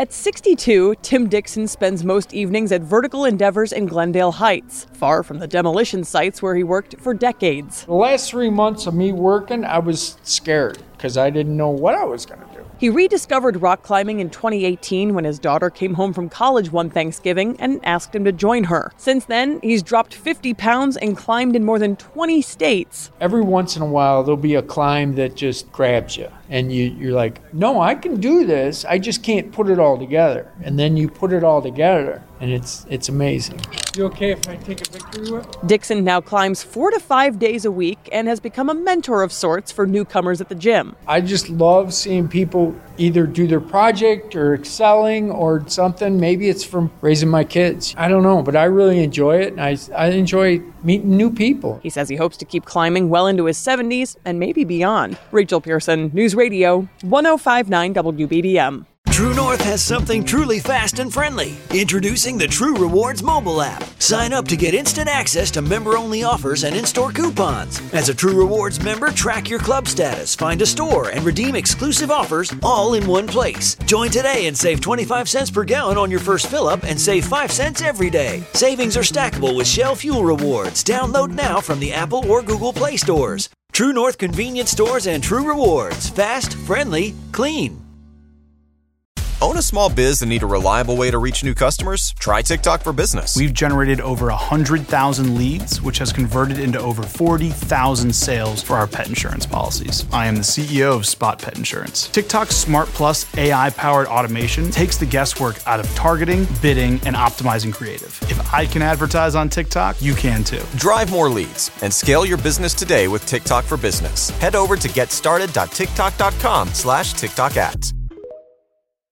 At 62, Tim Dixon spends most evenings at Vertical Endeavors in Glendale Heights, far from the demolition sites where he worked for decades. The last 3 months of me working, I was scared because I didn't know what I was going to do. He rediscovered rock climbing in 2018 when his daughter came home from college one Thanksgiving and asked him to join her. Since then, he's dropped 50 pounds and climbed in more than 20 states. Every once in a while, there'll be a climb that just grabs you. And you're like, no, I can do this. I just can't put it all together. And then you put it all together, and it's amazing. You okay if I take a victory whip? Dixon now climbs 4 to 5 days a week and has become a mentor of sorts for newcomers at the gym. I just love seeing people either do their project or excelling or something. Maybe it's from raising my kids. I don't know, but I really enjoy it, and I enjoy meeting new people. He says he hopes to keep climbing well into his 70s and maybe beyond. Rachel Pearson, News Radio, 105.9 WBBM. True North has something truly fast and friendly. Introducing the True Rewards mobile app. Sign up to get instant access to member-only offers and in-store coupons. As a True Rewards member, track your club status, find a store, and redeem exclusive offers all in one place. Join today and save 25 cents per gallon on your first fill-up and save 5 cents every day. Savings are stackable with Shell Fuel Rewards. Download now from the Apple or Google Play stores. True North Convenience Stores and True Rewards. Fast, friendly, clean. Own a small biz and need a reliable way to reach new customers? Try TikTok for Business. We've generated over 100,000 leads, which has converted into over 40,000 sales for our pet insurance policies. I am the CEO of Spot Pet Insurance. TikTok's Smart Plus AI-powered automation takes the guesswork out of targeting, bidding, and optimizing creative. If I can advertise on TikTok, you can too. Drive more leads and scale your business today with TikTok for Business. Head over to getstarted.tiktok.com/TikTok ads.